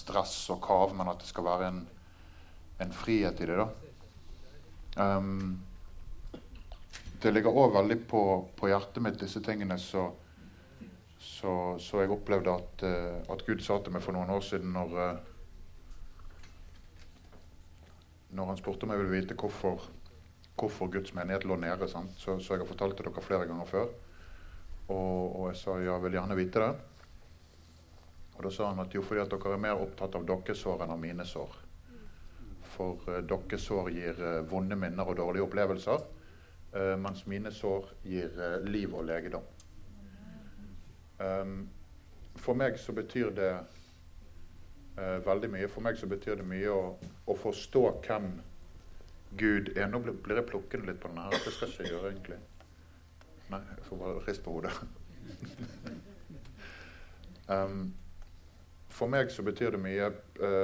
stress og kav, men at det skal være en frihet i det da. Det ligger også veldig på hjertet mitt, disse tingene, så jeg opplevde at Gud sa til meg for noen år siden, når han spurte om jeg ville vite hvorfor Guds menighet lå nede, sant? Så jeg har fortalt til dere flere ganger før, og jeg sa jeg vil gjerne vite det. Og da sa han at jo, fordi at dere er mer opptatt av deres sår enn av mine sår. For deres sår gir vonde minner og dårlige opplevelser, mens mine sår gir liv og legedom. For meg så betyr det veldig mye. For meg så betyr det mye å forstå hvem Gud er. Nå blir jeg plukket litt på denne her. Det skal jeg ikke gjøre egentlig. Nei, jeg får bare rist på hodet. For meg så betyr det mye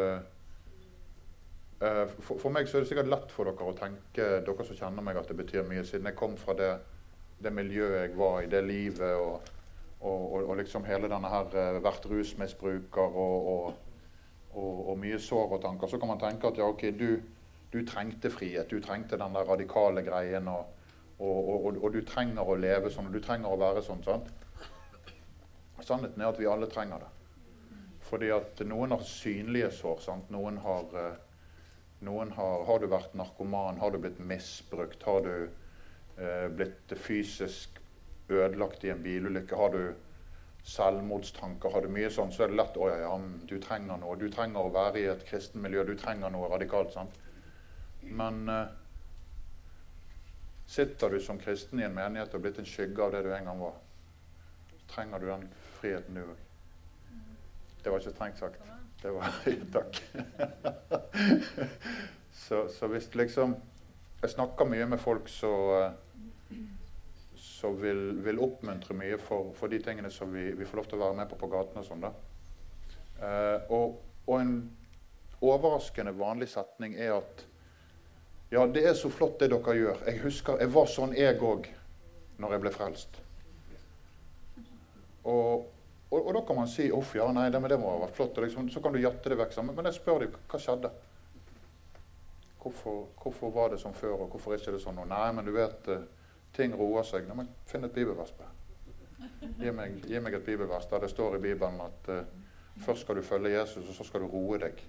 for meg så er det sikkert lett for dere å tenke, dere som kjenner meg, at det betyr mye, siden jeg kom fra det miljøet jeg var i, det livet, og liksom hele denne her vært rusmisbruker og mye sår og tanker. Så kan man tenke at ja, ok, du trengte frihet, du trengte den der radikale greien, og du trenger å leve sånn, og du trenger å være sånn, sant? Sannheten er at vi alle trenger det. Fordi at noen har synlige sår, sant? Noen har du vært narkoman, har du blitt misbrukt, har du blitt fysisk ødelagt i en bilulykke, har du selvmordstanker, har du mye sånn, så er det lett, du trenger noe, du trenger å være i et kristen miljø, du trenger noe radikalt, sant? Men sitter du som kristen i en menighet og blitt en skygge av det du en gang var, trenger du den friheten du. Det var ikke strengt sagt. Det var takk. så hvis liksom jeg snakker mye med folk så vil oppmuntre mye for de tingene som vi får lov til å være med på gaten og sånn da. Og en overraskende vanlig setning er at ja, det er så flott det dere gjør. Jeg husker, jeg var sånn jeg også når jeg ble frelst. Og da kan man si, ja, nei, det må ha vært flott, og liksom, så kan du gjette det vekk sammen. Men jeg spør deg, hva skjedde? Hvorfor var det som før, og hvorfor er ikke det sånn nå? Nei, men du vet, ting roer seg. Nei, men finn et bibelvers på. Gi meg et bibelvers der det står i Bibelen at først skal du følge Jesus, og så skal du roe deg.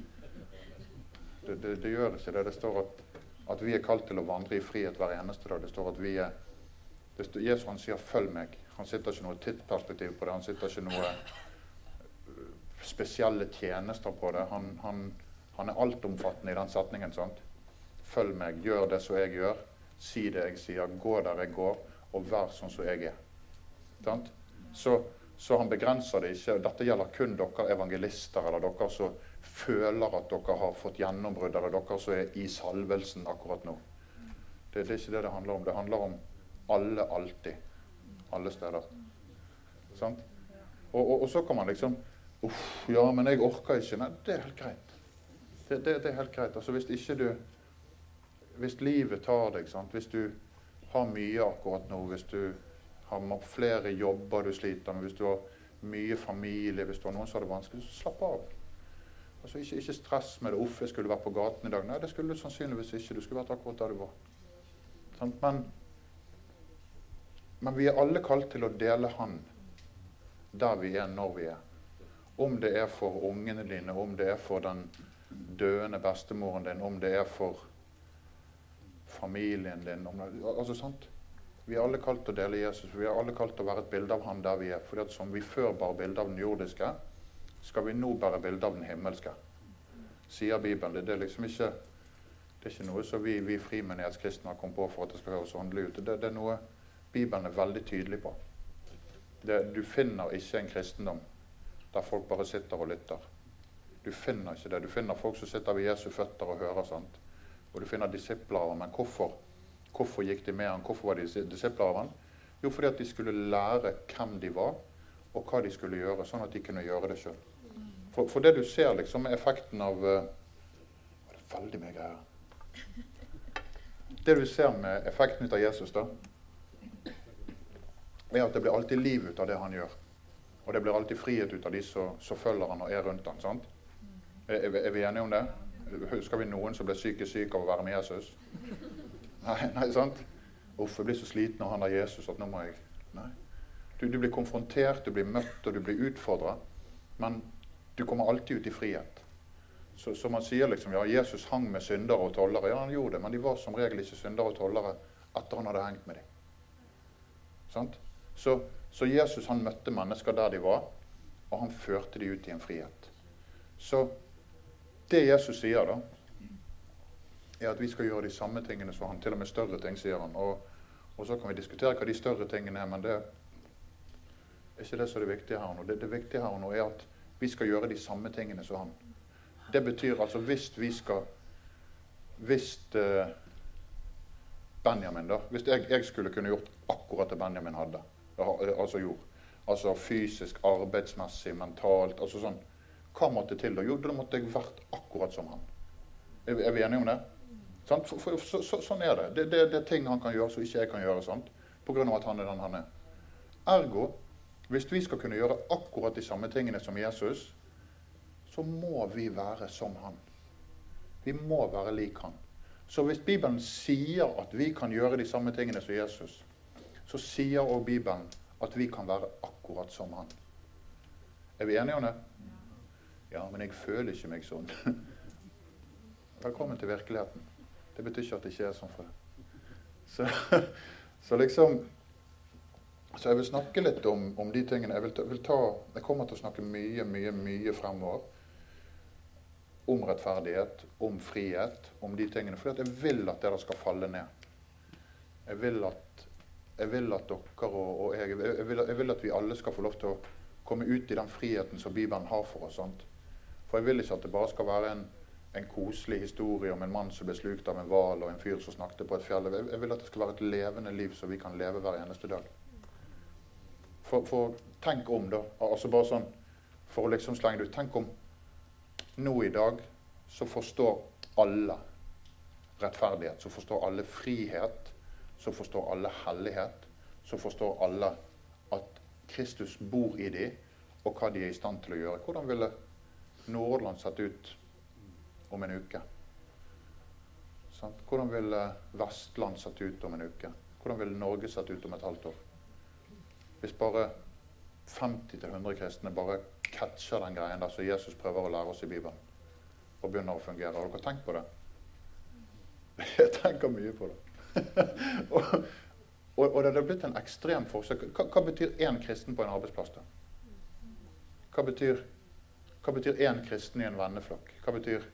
Det gjør ikke det. Det står at vi er kalt til å vandre i frihet hver eneste dag. Det står at vi Jesus han sier, følg meg. Han sitter ikke noe tidsperspektiv på det. Han sitter ikke noe spesielle tjenester på det. Han er altomfattende i den setningen, sant? Følg meg, gjør det som jeg gjør. Si det jeg sier, gå der jeg går, og vær sånn som jeg er. Sant? Så han begrenser det ikke. Dette gjelder kun dere evangelister, eller dere som føler at dere har fått gjennombrudd, eller dere som er i salvelsen akkurat nå. Det er ikke det det handler om. Det handler om alle alltid. Alle steder. Sant? Og så kan man liksom, ja, men jeg orker ikke. Nei, det er helt greit. Det er helt greit. Altså hvis livet tar deg, sant? Hvis du har mye akkurat nå, hvis du har flere jobber du sliter med, hvis du har mye familie, hvis du har noen som har det vanskelig, så slapp av. Altså ikke stress med det, jeg skulle vært på gaten i dag. Nei, det skulle du sannsynligvis ikke. Du skulle vært akkurat der du var. Sant? Men vi er alle kalt til å dele han der vi er når vi er. Om det er for ungene dine, om det er for den døende bestemoren din, om det er for familien din. Altså sant? Vi er alle kalt til å dele Jesus. Vi er alle kalt til å være et bilde av han der vi er. Fordi at som vi før bar bilde av den jordiske, skal vi nå bære bilde av den himmelske. Sier Bibelen. Det er liksom ikke, det er ikke noe som vi frimenighetskristne har kommet på for at det skal høres åndelig ut. Det er noe Bibelen er veldig tydelig på. Du finner ikke en kristendom der folk bare sitter og lytter. Du finner ikke det. Du finner folk som sitter ved Jesu føtter og hører, sant? Og du finner disipler av ham. Men hvorfor gikk de med ham? Hvorfor var de disipler av ham? Jo, fordi at de skulle lære hvem de var, og hva de skulle gjøre, sånn at de kunne gjøre det selv. For det du ser liksom er effekten av det er veldig mye greier. Det du ser med effekten ut av Jesus da, er at det blir alltid liv ut av det han gjør. Og det blir alltid frihet ut av de som følger han og er rundt han, sant? Er vi enige om det? Husker vi noen som ble syk av å være med Jesus? Nei, sant? Uff, jeg blir så sliten av han der Jesus at nå må jeg... Nei. Du blir konfrontert, du blir møtt og du blir utfordret, men du kommer alltid ut i frihet. Så man sier liksom, ja, Jesus hang med syndere og tollere. Ja, han gjorde det, men de var som regel ikke syndere og tollere etter han hadde hengt med dem. Sant? Så Jesus han møtte mennesker der de var, og han førte de ut i en frihet. Så det Jesus sier da, er at vi skal gjøre de samme tingene som han, til og med større ting, sier han. Og så kan vi diskutere hva de større tingene er, men det er ikke det som er det viktige her nå. Det viktige her nå er at vi skal gjøre de samme tingene som han. Det betyr altså hvis Benjamin da, hvis jeg skulle kunne gjort akkurat det Benjamin hadde, altså fysisk, arbeidsmessig, mentalt, altså sånn, hva måtte til da? Jo, da måtte jeg vært akkurat som han. Er vi enige om det? Sånn er det. Det er ting han kan gjøre som ikke jeg kan gjøre, sant? På grunn av at han er den han er. Ergo, hvis vi skal kunne gjøre akkurat de samme tingene som Jesus, så må vi være som han. Vi må være lik han. Så hvis Bibelen sier at vi kan gjøre de samme tingene som Jesus, så sier også Bibelen at vi kan være akkurat som han. Er vi enige om det? Ja, men jeg føler ikke meg sånn. Velkommen til virkeligheten. Det betyr ikke at det ikke er sånn for deg. Så jeg vil snakke litt om de tingene. Jeg kommer til å snakke mye fremover om rettferdighet, om frihet, om de tingene. For jeg vil at dere skal falle ned. Jeg vil at dere og jeg vil at vi alle skal få lov til å komme ut i den friheten som Bibelen har for oss. Sant? For jeg vil ikke at det bare skal være en koselig historie om en mann som ble slukt av en hval og en fyr som snakket på et fjell. Jeg vil at det skal være et levende liv som vi kan leve hver eneste dag. For tenk om da, altså bare sånn, for å liksom slenge det ut, tenk om nå i dag så forstår alle rettferdighet, så forstår alle frihet, så forstår alle hellighet, så forstår alle at Kristus bor i dem, og hva de er i stand til å gjøre. Hvordan ville Nordland sett ut om en uke? Sant? Hvordan ville Vestland sett ut om en uke? Hvordan ville Norge sett ut om et halvt år? Hvis bare 50-100 kristne bare catcher den greien der, så Jesus prøver å lære oss i Bibelen, og begynner å fungere. Har dere tenkt på det? Jeg tenker mye på det. og det har blitt en ekstrem forskjell. Hva betyr en kristen på en arbeidsplass da? Hva betyr en kristen i en venneflokk? Hva betyr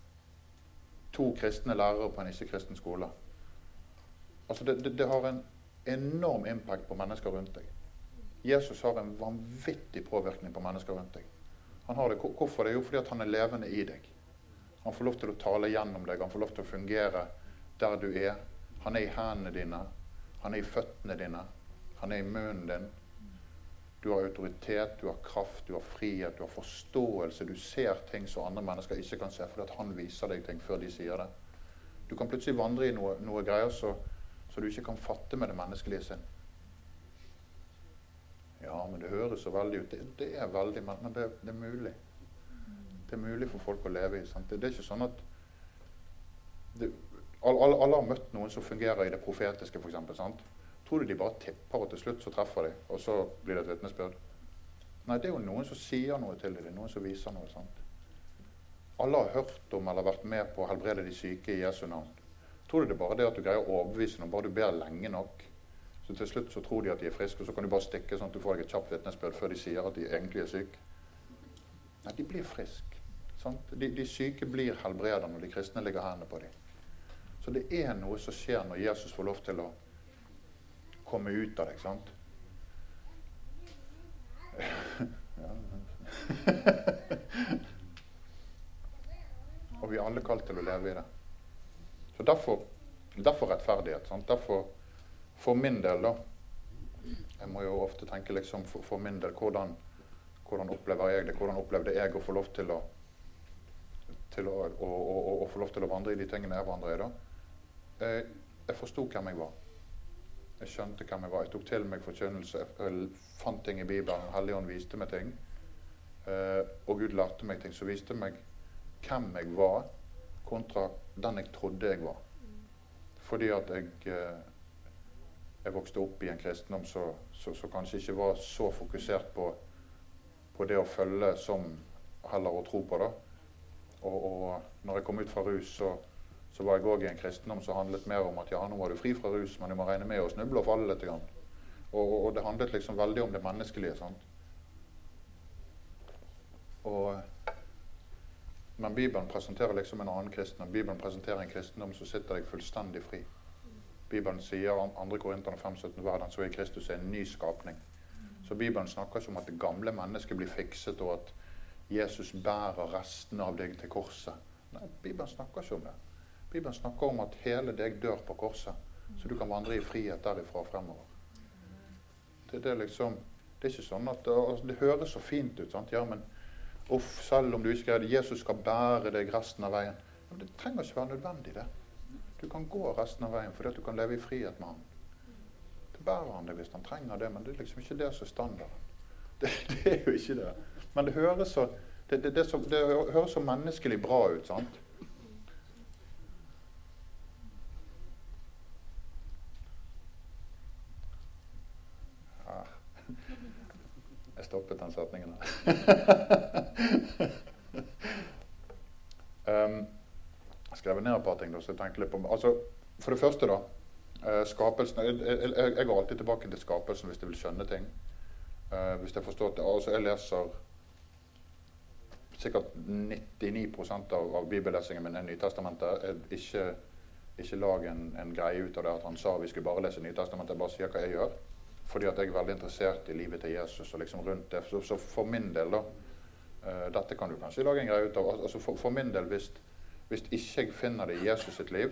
2 kristne lærere på en ikke-kristen skole? Altså det har en enorm impact på mennesker rundt deg. Jesus har en vanvittig påvirkning på mennesker rundt deg. Han har det. Hvorfor? Det er jo fordi at han er levende i deg. Han får lov til å tale gjennom deg. Han får lov til å fungere der du er. Han er i hendene dine. Han er i føttene dine. Han er i munnen din. Du har autoritet, du har kraft, du har frihet, du har forståelse. Du ser ting som andre mennesker ikke kan se, fordi at han viser deg ting før de sier det. Du kan plutselig vandre i noe greier så du ikke kan fatte med det menneskelige sinn. Ja, men det høres så veldig ut. Det er veldig, men det er mulig. Det er mulig for folk å leve i. Sant? Det er ikke sånn at alle har møtt noen som fungerer i det profetiske, for eksempel. Sant? Tror du de bare tipper, og til slutt så treffer de, og så blir det et vitnesbyrd? Nei, det er jo noen som sier noe til dem, noen som viser noe. Sant? Alle har hørt om eller vært med på å helbrede de syke i Jesu navn. Tror du det bare det at du greier å overbevise noen, bare du ber lenge nok? Så til slutt så tror de at de er friske, og så kan du bare stikke sånn at du får deg et kjapt vitnesbyrd før de sier at de egentlig er syke. Nei, de blir friske. Sant? De syke blir helbredet når de kristne ligger hendene på dem. Så det er noe som skjer når Jesus får lov til å komme ut av deg, sant? Ja. Og vi er alle kalt til å leve i det. Så derfor rettferdighet, sant? Derfor for min del da, jeg må jo ofte tenke liksom for min del, hvordan opplever jeg det, hvordan opplevde jeg å få lov til å få lov til å vandre i de tingene jeg vandrer i da. Jeg forstod hvem jeg var. Jeg skjønte hvem jeg var. Jeg tok til meg forkynnelse. Jeg fant ting i Bibelen. Helligånd viste meg ting. Og Gud lærte meg ting som viste meg hvem jeg var, kontra den jeg trodde jeg var. Fordi at jeg vokste opp i en kristendom så kanskje ikke var så fokusert på det å følge som heller å tro på det. Og når jeg kom ut fra rus, så var jeg også i en kristendom som handlet mer om at ja, nå var du fri fra rus, men du må regne med å snuble og falle litt grann. Og det handlet liksom veldig om det menneskelige, sant? Men Bibelen presenterer liksom en annen kristendom. Bibelen presenterer en kristendom som sitter deg fullstendig fri. Bibelen sier 2. Korinterne 5:17 hver den så i Kristus en ny skapning. Så Bibelen snakker ikke om at det gamle mennesket blir fikset, og at Jesus bærer resten av deg til korset. Nei, Bibelen snakker ikke om det. Bibelen snakker om at hele deg dør på korset, så du kan vandre i frihet derifra fremover. Det er liksom, det er ikke sånn at det høres så fint ut, sant? Ja, men selv om du ikke er det, Jesus skal bære deg resten av veien. Men det trenger ikke være nødvendig det. Du kan gå resten av veien fordi at du kan leve i frihet med han. Det bærer han deg hvis han trenger det, men det er liksom ikke det som er standarden. Det er jo ikke det. Men det høres så, det høres så menneskelig bra ut, sant? Ja. Jeg stoppet den setningen her. Jeg skrev ned et par ting da, så jeg tenkte litt på. Altså, for det første da, skapelsen, jeg går alltid tilbake til skapelsen hvis jeg vil skjønne ting. Hvis jeg forstår det. Altså, jeg leser sikkert 99% av bibellesingen min er Nytestamentet. Ikke lag en greie ut av det at han sa vi skulle bare lese Nytestamentet, jeg bare sier hva jeg gjør. Fordi at jeg er veldig interessert i livet til Jesus og liksom rundt det. Så for min del da, dette kan du kanskje lage en greie ut av. Altså for min del, hvis ikke jeg finner det i Jesus sitt liv,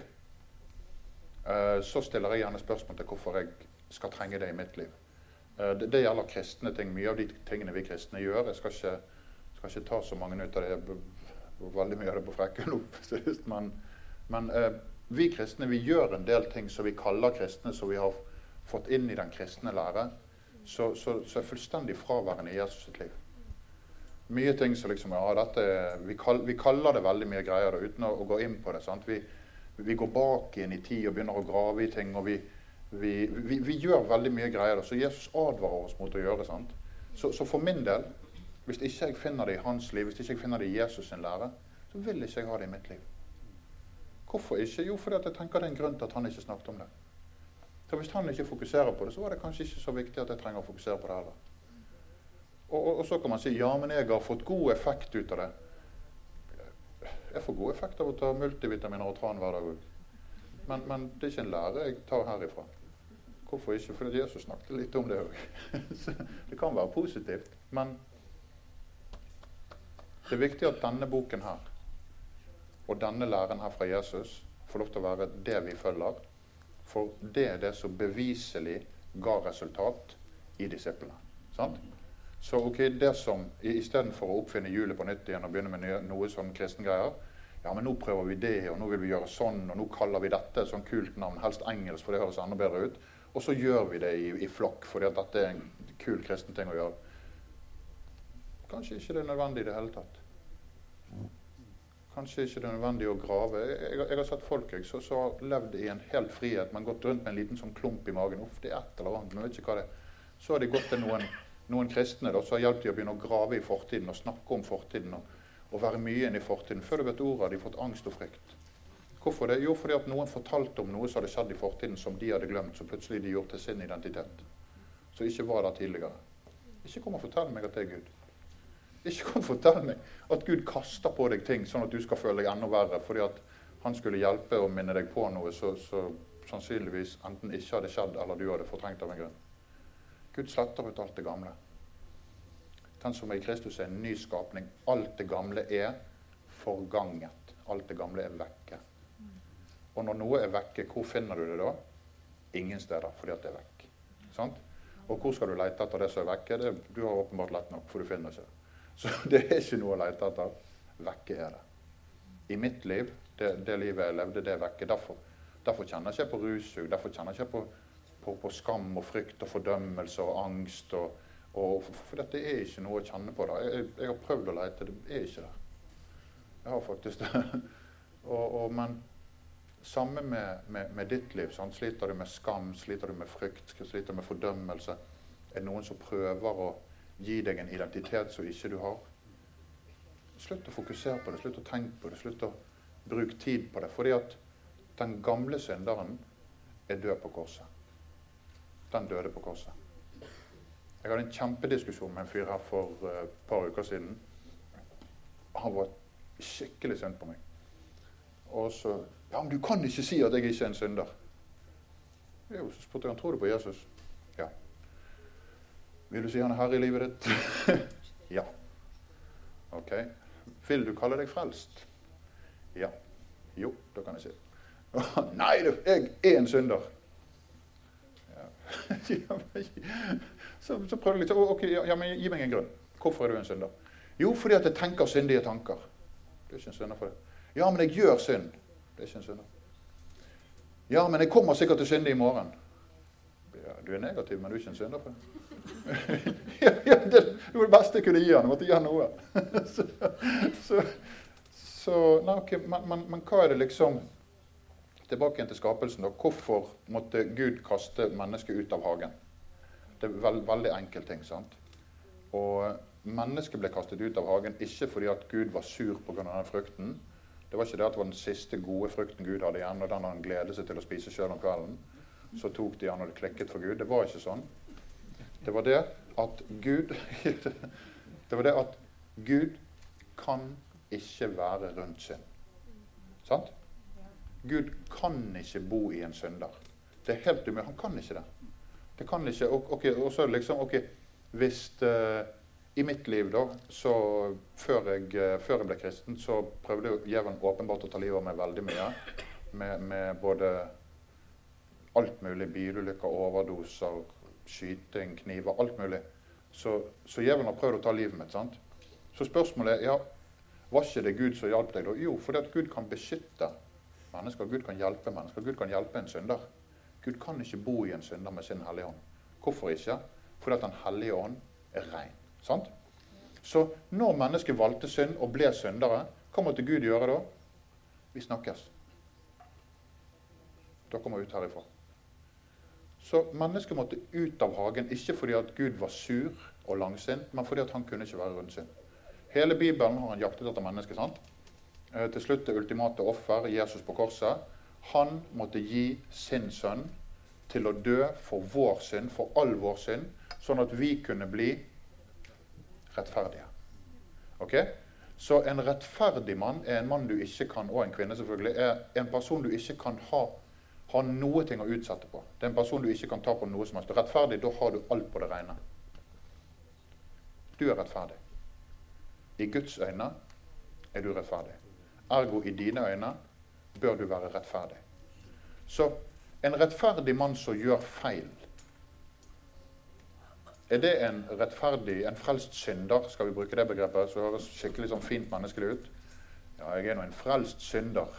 så stiller jeg gjerne spørsmål til hvorfor jeg skal trenge det i mitt liv. Det gjelder kristne ting. Mye av de tingene vi kristne gjør, jeg skal ikke ta så mange ut av det, veldig mye av det på frekken opp. Men vi kristne, vi gjør en del ting som vi kaller kristne, som vi har fått inn i den kristne lære, så er fullstendig fraværende i Jesus sitt liv. Mye ting som liksom, ja, vi kaller det veldig mye greier da, uten å gå inn på det, sant? Vi går bak inn i tid og begynner å grave i ting, og vi gjør veldig mye greier da, så Jesus advarer oss mot å gjøre det, sant? Så for min del, hvis ikke jeg finner det i hans liv, hvis ikke jeg finner det i Jesus sin lære, så vil ikke jeg ha det i mitt liv. Hvorfor ikke? Jo, fordi at jeg tenker det er en grunn til at han ikke snakket om det. Så hvis han ikke fokuserer på det, så var det kanskje ikke så viktig at jeg trenger å fokusere på det heller. Og så kan man si, ja, men jeg har fått god effekt ut av det. Jeg får god effekt av å ta multivitaminer og tran hver dag. Men det er ikke en lære jeg tar herifra. Hvorfor ikke? Fordi Jesus snakket litt om det også. Det kan være positivt, men det er viktig at denne boken her, og denne læren her fra Jesus, får lov til å være det vi følger, for det er det som beviselig ga resultat i disiplene. Sant? Så ok, det som, i stedet for å oppfinne hjulet på nytt igjen og begynne med noe sånn kristengreier, ja, men nå prøver vi det, og nå vil vi gjøre sånn, og nå kaller vi dette et sånn kult navn, helst engelsk, for det høres enda bedre ut, og så gjør vi det i flokk, fordi at dette er en kul kristen ting å gjøre. Kanskje ikke det er nødvendig i det hele tatt. Kanskje ikke det er nødvendig å grave. Jeg har sett folk som har levd i en helt frihet, men gått rundt med en liten sånn klump i magen. Uff, det er et eller annet, men jeg vet ikke hva det er. Så har de gått til noen kristne da, så har hjulpet de å begynne å grave i fortiden og snakke om fortiden og være mye inn i fortiden. Før du vet ordet har de fått angst og frykt. Hvorfor det? Jo, fordi at noen fortalte om noe som hadde skjedd i fortiden som de hadde glemt, så plutselig de gjorde til sin identitet. Så ikke var der tidligere. Ikke kom og fortell meg at det er Gud. Ikke kom og fortell meg at Gud kaster på deg ting sånn at du skal føle deg enda verre, fordi at han skulle hjelpe og minne deg på noe så sannsynligvis enten ikke hadde skjedd, eller du hadde fortrengt av en grunn. Gud sletter ut alt det gamle. Den som er i Kristus er en ny skapning. Alt det gamle er forganget. Alt det gamle er vekke. Og når noe er vekke, hvor finner du det da? Ingen steder, fordi at det er vekk. Sant? Og hvor skal du lete etter det som er vekke? Du har åpenbart lett nok, for du finner ikke det. Så det er ikke noe å lete etter. Vekke er det. I mitt liv, det livet jeg levde, det er vekke. Derfor kjenner jeg ikke på russug, derfor kjenner jeg ikke på skam og frykt og fordømmelse og angst. For dette er ikke noe å kjenne på da. Jeg har prøvd å lete, det er ikke der. Jeg har faktisk det. Men samme med ditt liv. Sant? Sliter du med skam, sliter du med frykt, sliter du med fordømmelse? Er det noen som prøver å gi deg en identitet som ikke du har? Slutt å fokusere på det, slutt å tenke på det, slutt å bruke tid på det. Fordi at den gamle synderen er død på korset. Den døde på korset. Jeg hadde en kjempediskusjon med en fyr her for et par uker siden. Han var skikkelig synd på meg. Og så, ja, men du kan ikke si at jeg ikke er en synder. Jo, så spurte jeg, tror du på Jesus? Ja. Vil du si han er herre i livet ditt? Ja. Ok. Vil du kalle deg frelst? Ja. Jo, da kan jeg si. Nei, jeg er en synder. Ja. Så prøvde jeg litt, ok, ja, men gi meg en grunn. Hvorfor er du en synder? Jo, fordi at jeg tenker syndige tanker. Du er ikke en synder for det. Ja, men jeg gjør synd. Det er ikke en synder. Ja, men jeg kommer sikkert til synde i morgen. Ja, du er negativ, men du er ikke en synder for det. Ja, det var det beste jeg kunne gi han. Jeg måtte gi han noe. Nei, ok, men hva er det liksom, tilbake igjen til skapelsen da, hvorfor måtte Gud kaste mennesket ut av hagen? Det er veldig enkel ting, sant? Og mennesket ble kastet ut av hagen, ikke fordi at Gud var sur på grunn av den frukten. Det var ikke det at det var den siste gode frukten Gud hadde igjen, og den han gledet seg til å spise selv om kvelden. Så tok de han og det klikket for Gud. Det var ikke sånn. Det var det at Gud kan ikke være rundt synd. Sant? Gud kan ikke bo i en synder. Det er helt umulig. Han kan ikke det. Det kan ikke. Og så er det liksom, hvis i mitt liv da, så før jeg ble kristen, så prøvde djevelen åpenbart å ta livet av meg veldig mye. Med både alt mulig, bilulykker, overdoser, skyting, kniver, alt mulig. Så djevelen har prøvd å ta livet mitt, sant? Så spørsmålet er, ja, var ikke det Gud som hjalp deg da? Jo, fordi at Gud kan beskytte mennesker, Gud kan hjelpe mennesker, Gud kan hjelpe en synder. Gud kan ikke bo i en synder med sin hellige ånd. Hvorfor ikke? Fordi at den hellige ånd er ren, sant? Så når mennesket valgte synd og ble syndere, hva måtte Gud gjøre da? Vi snakkes. Da kommer vi ut herifra. Så mennesket måtte ut av hagen, ikke fordi at Gud var sur og langsint, men fordi at han kunne ikke være rundsynd. Hele Bibelen har han jaktet etter mennesket, sant? Til slutt det ultimate offer, Jesus på korset. Han måtte gi sin sønn til å dø for vår synd, for all vår synd, sånn at vi kunne bli rettferdige. Ok? Så en rettferdig mann er en mann du ikke kan, og en kvinne selvfølgelig, er en person du ikke kan ha noe ting å utsette på. Det er en person du ikke kan ta på noe som helst. Rettferdig, da har du alt på det rene. Du er rettferdig. I Guds øyne er du rettferdig. Ergo i dine øyne bør du være rettferdig. Så en rettferdig mann som gjør feil, er det en rettferdig, en frelst synder, skal vi bruke det begrepet, så høres skikkelig sånn fint menneskelig ut. Ja, jeg er nå en frelst synder.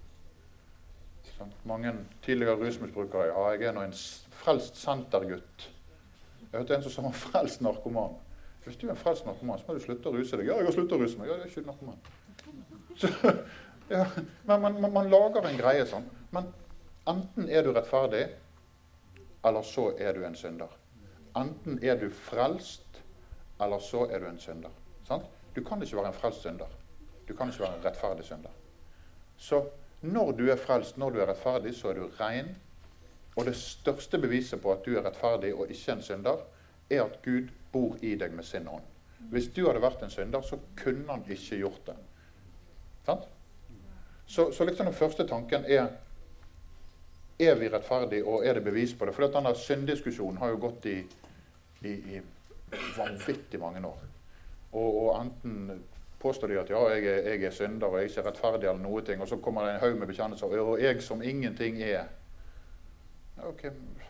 Mange tidligere rusmisbrukere, ja, jeg er nå en frelst sentergutt. Jeg hørte en som sa en frelst narkoman. Hvis du er en frelst narkoman, så må du slutte å ruse deg. Ja, jeg har sluttet å ruse meg. Ja, jeg er ikke narkoman. Så, ja, men man lager en greie sånn. Men enten er du rettferdig, eller så er du en synder. Enten er du frelst, eller så er du en synder. Sant? Du kan ikke være en frelst synder. Du kan ikke være en rettferdig synder. Så når du er frelst, når du er rettferdig, så er du ren. Og det største beviset på at du er rettferdig og ikke en synder, er at Gud bor i deg med sin ånd. Hvis du hadde vært en synder, så kunne han ikke gjort det. Sant? Så liksom den første tanken er vi rettferdige, og er det bevis på det? For denne synddiskusjonen har jo gått i vanvittig mange år. Og enten påstår de at ja, jeg er synder, og jeg er ikke rettferdig eller noe ting, og så kommer det en haug med bekjennelser, og jeg som ingenting er. Ja, ok.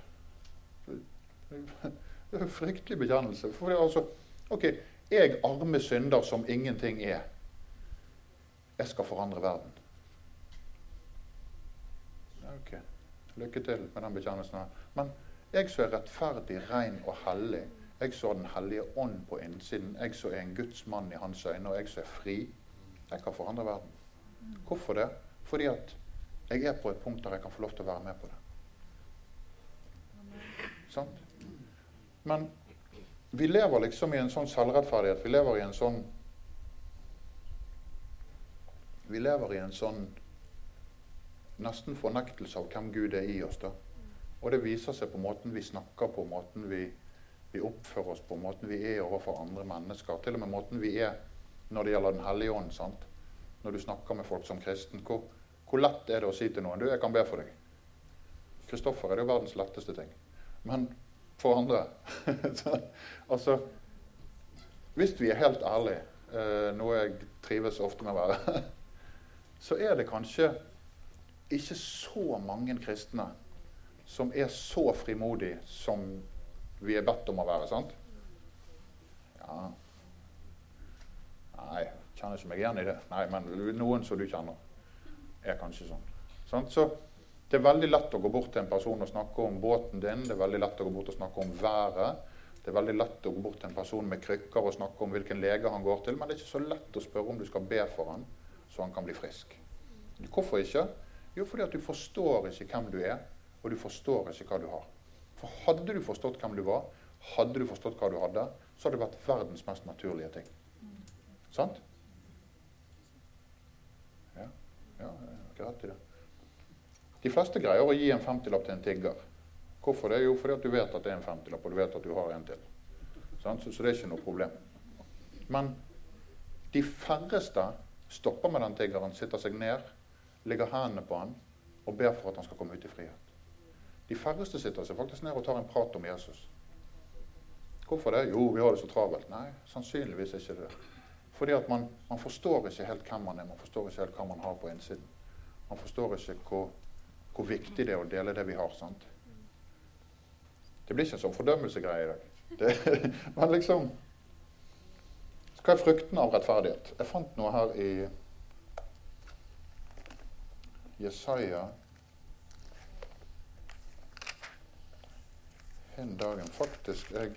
Det er jo fryktelig bekjennelse. For det er altså, ok, jeg arme synder som ingenting er. Jeg skal forandre verden. Ja, ok. Lykke til med den bekjennelsen her. Men jeg så er rettferdig, ren og hellig. Jeg så den hellige ånd på innsiden. Jeg så er en Guds mann i hans øyne, og jeg så er fri. Jeg kan forandre verden. Hvorfor det? Fordi at jeg er på et punkt der jeg kan få lov til å være med på det. Sant? Men vi lever liksom i en sånn selvrettferdighet. Vi lever i en sånn nesten fornektelse av hvem Gud er i oss da. Og det viser seg på måten vi snakker på, måten vi oppfører oss på, måten vi er overfor andre mennesker, til og med måten vi er når det gjelder den hellige ånd, sant? Når du snakker med folk som kristen, hvor lett er det å si til noen, du, jeg kan be for deg. Kristoffer er det jo verdens letteste ting. Men for andre, altså, hvis vi er helt ærlige, noe jeg trives ofte med å være, så er det kanskje ikke så mange kristne som er så frimodige som vi er bedt om å være, sant? Ja. Nei, kjenner ikke meg igjen i det. Nei, men noen som du kjenner er kanskje sånn. Sant? Så det er veldig lett å gå bort til en person og snakke om båten din. Det er veldig lett å gå bort og snakke om været. Det er veldig lett å gå bort til en person med krykker og snakke om hvilken lege han går til. Men det er ikke så lett å spørre om du skal be for han, så han kan bli frisk. Hvorfor ikke? Jo, fordi at du forstår ikke hvem du er, og du forstår ikke hva du har. For hadde du forstått hvem du var, hadde du forstått hva du hadde, så hadde det vært verdens mest naturlige ting. Sant? Ja, jeg har ikke rett i det. De fleste greier å gi en 50-lapp til en tigger. Hvorfor det? Jo, fordi at du vet at det er en 50-lapp, og du vet at du har en til. Sant? Så det er ikke noe problem. Men de færreste stopper med den tiggeren, sitter seg ned, legger hendene på han, og ber for at han skal komme ut i frihet. De færreste sitter seg faktisk ned og tar en prat om Jesus. Hvorfor det? Jo, vi har det så travelt. Nei, sannsynligvis ikke det. Fordi at man forstår ikke helt hvem man er, man forstår ikke helt hva man har på innsiden. Man forstår ikke hvor viktig det er å dele det vi har, sant? Det blir ikke en sånn fordømmelsegreie i dag. Men liksom, hva er frukten av rettferdighet? Jeg fant noe her i Jesaja en dagen. Faktisk, jeg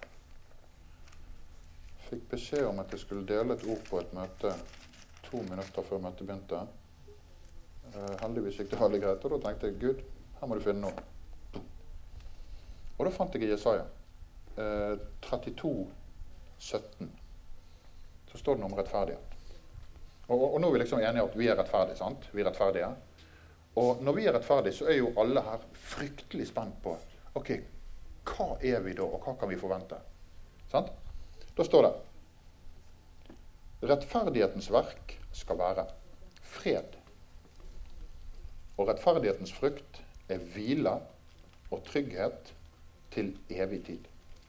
fikk beskjed om at jeg skulle dele et ord på et møte 2 minutter før møtet begynte. Heldigvis gikk det veldig greit, og da tenkte jeg, Gud, her må du finne noe. Og da fant jeg i Jesaja 32, 17. Så står det noe om rettferdighet. Og nå er vi liksom enige at vi er rettferdige, sant? Vi er rettferdige. Og når vi er rettferdige, så er jo alle her fryktelig spent på, ok, hva er vi da, og hva kan vi forvente? Sant? Da står det, rettferdighetens verk skal være fred. Og rettferdighetens frukt er hvile og trygghet til evig tid.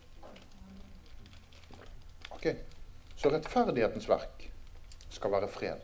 Ok, så rettferdighetens verk skal være fred.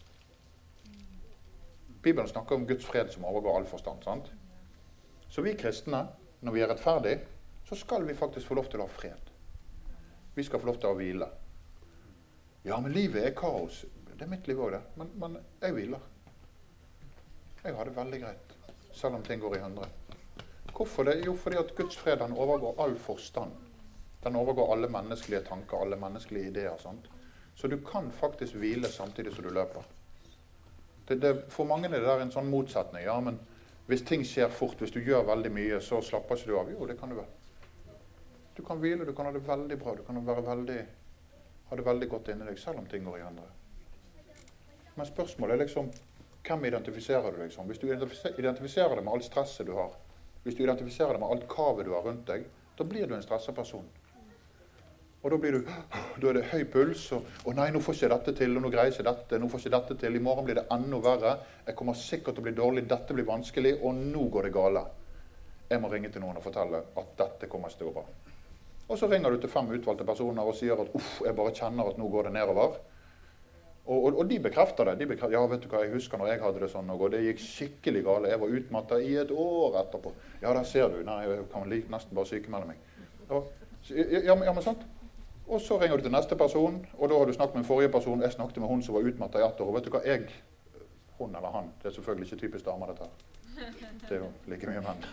Bibelen snakker om Guds fred som overgår all forstand, sant? Så vi kristne, når vi er rettferdige, så skal vi faktisk få lov til å ha fred. Vi skal få lov til å hvile. Ja, men livet er kaos. Det er mitt liv også det. Men jeg hviler. Jeg har det veldig greit, selv om ting går i 100. Hvorfor det? Jo, fordi at Guds fred, den overgår all forstand. Den overgår alle menneskelige tanker, alle menneskelige ideer, sant? Så du kan faktisk hvile samtidig som du løper. For mange er det der en sånn motsetning. Ja, men hvis ting skjer fort, hvis du gjør veldig mye, så slapper ikke du av. Jo, det kan du vel. Du kan hvile, du kan ha det veldig bra, du kan ha det veldig godt inni deg, selv om ting går i 100. Men spørsmålet er liksom, hvem identifiserer du liksom? Hvis du identifiserer det med alt stresset du har, hvis du identifiserer det med alt kavet du har rundt deg, da blir du en stresset person. Og da er det høy puls, og nei, nå får ikke dette til, og nå greier ikke dette, nå får ikke dette til, i morgen blir det enda verre, jeg kommer sikkert til å bli dårlig, dette blir vanskelig, og nå går det gale. Jeg må ringe til noen og fortelle at dette kommer ikke til å gå bra. Og så ringer du til 5 utvalgte personer og sier at jeg bare kjenner at nå går det nedover. Og de bekrefter det. Ja, vet du hva, jeg husker når jeg hadde det sånn, og det gikk skikkelig gale. Jeg var utmattet i 1 år etterpå. Ja, der ser du. Nei, jeg kan nesten bare sykemelde meg. Ja, men sant? Og så ringer du til neste person, og da har du snakket med en forrige person. Jeg snakket med hun som var utmattet i 1 år, og vet du hva, hun eller han, det er selvfølgelig ikke typisk damer dette her. Det er jo like mye menn.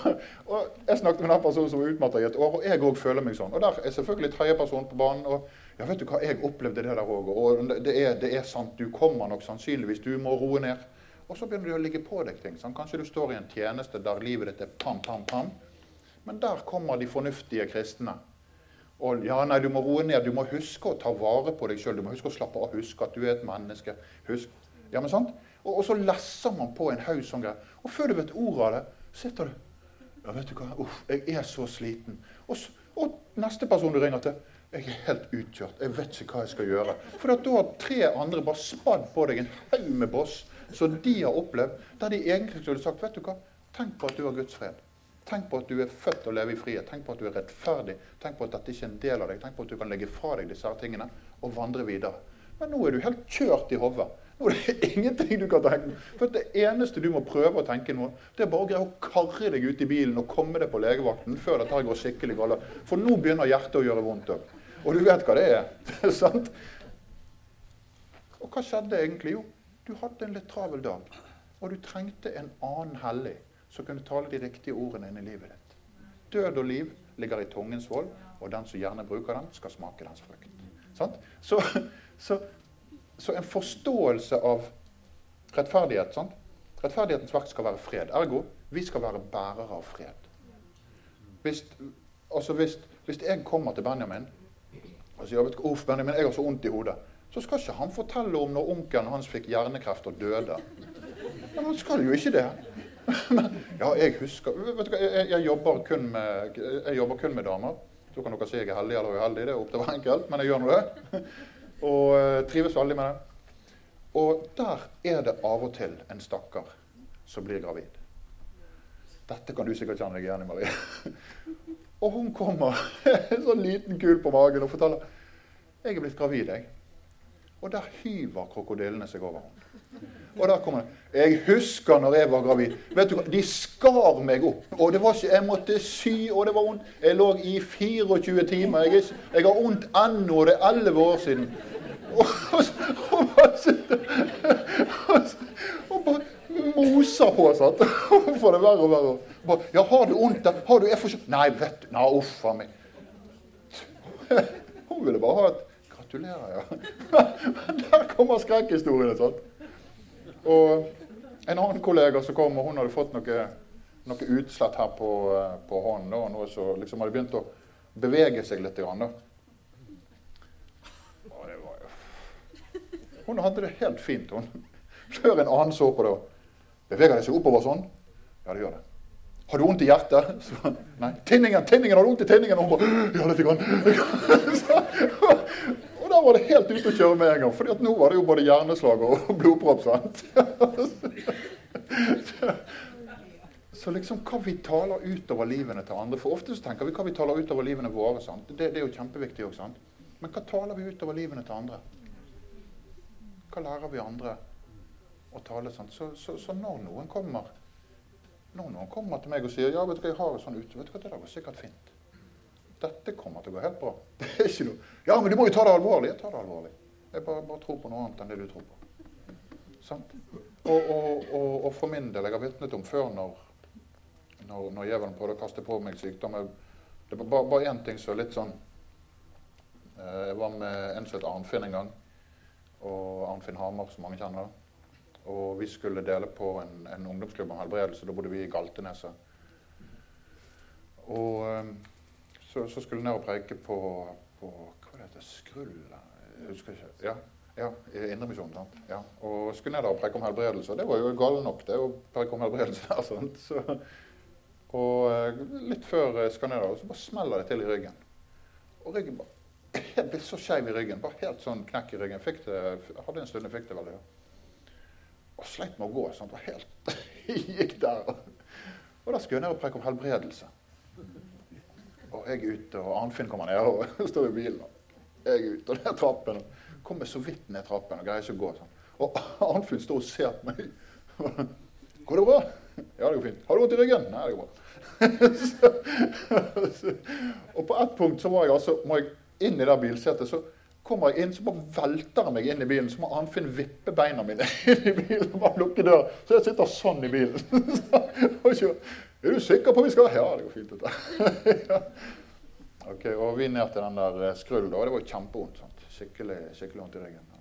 og jeg snakket med den personen som var utmattet i 1 år, og jeg også føler meg sånn. Og der er selvfølgelig 3. person på banen, og Ja, vet du hva, jeg opplevde det der også, og det er sant, du kommer nok sannsynligvis, du må roe ned. Og så begynner du å ligge på deg ting, sånn. Kanskje du står i en tjeneste der livet ditt er pam, pam, pam. Men der kommer de fornuftige kristne. Og ja, nei, du må roe ned, du må huske å ta vare på deg selv, du må huske å slappe av, huske at du er et menneske. Husk. Ja, men sant? Og så lesser man på en haug sånn greier. Og før du vet ordet av det, sitter du. Ja, vet du hva, jeg er så sliten. Og neste person du ringer til, jeg er helt utkjørt, jeg vet ikke hva jeg skal gjøre. For da har 3 andre bare spadd på deg en haug med boss, som de har opplevd, der de egentlig skulle sagt, vet du hva, tenk på at du har Guds fred. Tenk på at du er født til å leve i frihet. Tenk på at du er rettferdig. Tenk på at dette ikke er en del av deg. Tenk på at du kan legge fra deg disse her tingene og vandre videre. Men nå er du helt kjørt i hodet. Nå er det ingenting du kan tenke. For det eneste du må prøve å tenke nå, det er bare å greie å karre deg ut i bilen og komme deg på legevakten før dette går skikkelig galt. For nå begynner hjertet å gjøre vondt også. Og du vet hva det er, sant? Og hva skjedde egentlig? Jo, du hadde en litt travel dag, og du trengte en annen hellig som kunne tale de riktige ordene inn i livet ditt. Død og liv ligger i tungens vold, og den som gjerne bruker den, skal smake dens frukt. Sant? Så en forståelse av rettferdighet, sant? Rettferdighetens verk skal være fred. Ergo, vi skal være bærere av fred. Hvis jeg kommer til Benjamin, og sier, Benjamin, jeg har så ondt i hodet, så skal ikke han fortelle om når onkelen hans fikk hjernekreft og døde. Men han skal jo ikke det. Men, ja, jeg husker, vet du hva, jeg jobber kun med damer. Så kan dere si jeg er heldig eller uheldig, det er opp til hver enkelt, men jeg gjør nå det. Og trives veldig med det. Og der er det av og til en stakkar som blir gravid. Dette kan du sikkert kjenne deg igjen i, Marie. Og hun kommer, en sånn liten kul på magen, og forteller, jeg er blitt gravid, jeg. Og der hyver krokodillene seg over henne. Og der kommer det, jeg husker når jeg var gravid, vet du hva, de skar meg opp, og det var ikke, jeg måtte sy, og det var ondt. Jeg lå i 24 timer, jeg har ondt ennå, og det er 11 år siden. Og bare moser på, sant? For det verre og verre. Bare, ja, har du ondt der? Har du, jeg får ikke... Nei, vet du, nei, uffa meg. Hun ville bare ha et gratulerer, ja. Men der kommer skrekkhistoriene, sant? Og en annen kollega som kom, og hun hadde fått noe utslett her på hånden, og noe så liksom hadde begynt å bevege seg litt grann, da. Og det var jo... Hun hadde det helt fint, hun. Før en annen så på det. Beveger det seg oppover sånn? Ja, det gjør det. Har du vondt i hjertet? Så, nei. Tinningen, har du vondt i tinningen? Og hun bare, ja, litt grann. Og da var det helt ute å kjøre med en gang, fordi at nå var det jo både hjerneslag og blodpropp, sant? Så liksom hva vi taler ut over livene til andre, for ofte så tenker vi hva vi taler ut over livene våre, sant? Det er jo kjempeviktig også, sant? Men hva taler vi ut over livene til andre? Hva lærer vi andre å tale, sant? Så når noen kommer til meg og sier, ja, vet du hva, jeg har det sånn ute, vet du hva, det der var sikkert fint. Dette kommer til å gå helt bra. Det er ikke noe. Ja, men du må jo ta det alvorlig. Jeg tar det alvorlig. Jeg bare tror på noe annet enn det du tror på. Sant? Og for min del, jeg har vitnet om før når djevelen prøvde å kaste på meg sykdom. Det var bare en ting som er litt sånn. Jeg var med en som het Arnfinn en gang, og Arnfinn Hamar, som mange kjenner. Og vi skulle dele på en ungdomsklubb om helbredelse. Da bodde vi i Galteneset. Og så skulle jeg ned og preike på hva det heter, Skrull? Jeg husker ikke. Ja, i Indremisjonen, sant? Ja. Og skulle ned og preike om helbredelse. Det var jo gale nok, det å preike om helbredelse der, sant? Så, og litt før jeg skal ned der, så bare smeller det til i ryggen. Og ryggen bare, jeg ble så skjev i ryggen, bare helt sånn knekk i ryggen. Jeg hadde en stund jeg fikk det veldig, ja. Og sleit med å gå, sant? Og helt, jeg gikk der. Og da skulle jeg ned og preike om helbredelse. Og jeg er ute, og Arnfinn kommer ned og står i bilen. Jeg er ute, og ned trappen. Og kommer så vidt ned trappen, og greier ikke å gå. Sånn. Og Arnfinn står og ser på meg. Går det bra? Ja, det går fint. Har du vondt i ryggen? Nei, det går bra. Og på et punkt så var jeg altså, må jeg inn i det bilsetet, så kommer jeg inn, så bare velter jeg meg inn i bilen, så må Arnfinn vippe beina mine inn i bilen, og bare lukke dør. Så jeg sitter sånn i bilen. Og ikke... Er du sikker på vi skal? Ja, det går fint dette. Ja. Ok, og vi ned til den der Skrull da, og det var jo kjempevondt, sant? skikkelig vondt i ryggen.